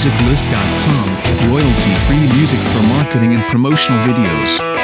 musiclist.com, royalty-free music for marketing and promotional videos.